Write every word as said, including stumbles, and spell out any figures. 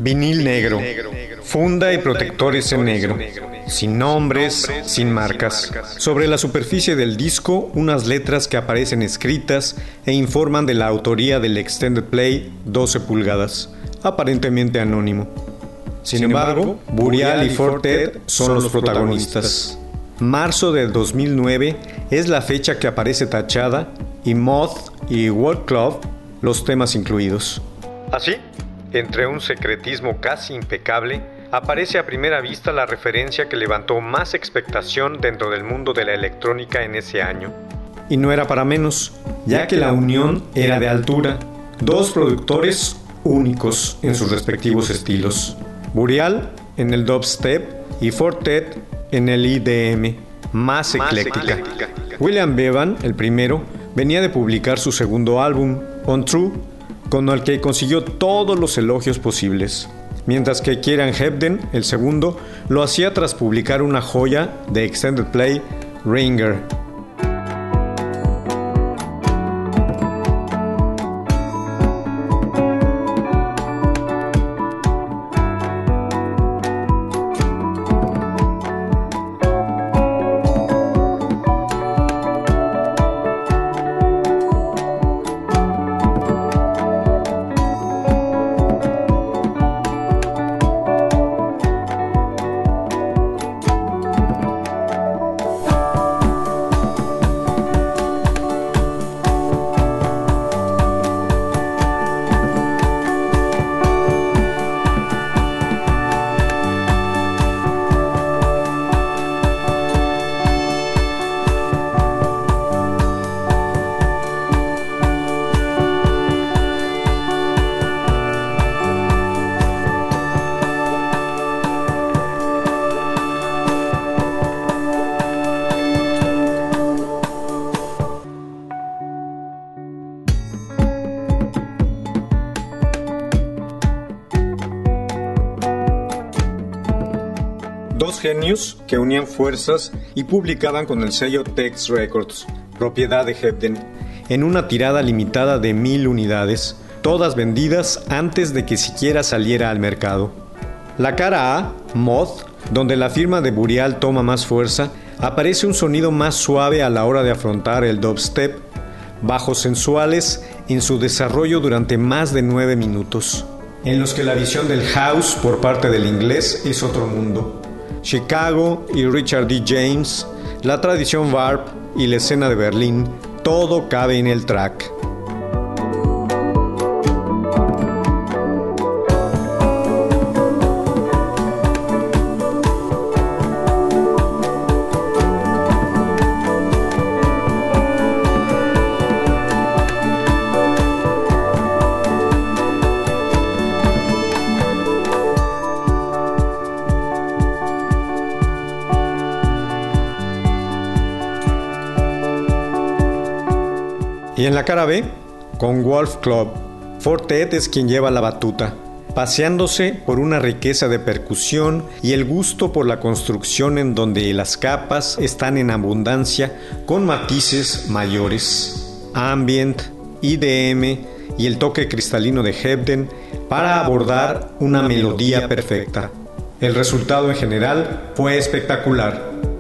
Vinil negro, funda y protectores en negro, sin nombres, sin marcas. Sobre la superficie del disco, unas letras que aparecen escritas e informan de la autoría del Extended Play doce pulgadas, aparentemente anónimo. Sin embargo, Burial y Four-Tet son los protagonistas. Marzo de dos mil nueve es la fecha que aparece tachada y Moth y World Club los temas incluidos. Así, entre un secretismo casi impecable, aparece a primera vista la referencia que levantó más expectación dentro del mundo de la electrónica en ese año. Y no era para menos, ya que la unión era de altura, dos productores únicos en sus respectivos estilos. Burial en el dubstep y Four-Tet en el I D M, más, más ecléctica. ecléctica. William Bevan, el primero, venía de publicar su segundo álbum, On True, con el que consiguió todos los elogios posibles, mientras que Kieran Hebden, el segundo, lo hacía tras publicar una joya de Extended Play, Ringer. Dos genios que unían fuerzas y publicaban con el sello Tex Records, propiedad de Hebden, en una tirada limitada de mil unidades, todas vendidas antes de que siquiera saliera al mercado. La cara A, Moth, donde la firma de Burial toma más fuerza, aparece un sonido más suave a la hora de afrontar el dubstep, bajos sensuales en su desarrollo durante más de nueve minutos, en los que la visión del house por parte del inglés es otro mundo. Chicago y Richard D. James, la tradición Warp y la escena de Berlín, todo cabe en el track. Y en la cara B, con Wolf Club, Four-Tet es quien lleva la batuta, paseándose por una riqueza de percusión y el gusto por la construcción en donde las capas están en abundancia con matices mayores, ambient, I D M y el toque cristalino de Hebden para abordar una melodía perfecta. El resultado en general fue espectacular.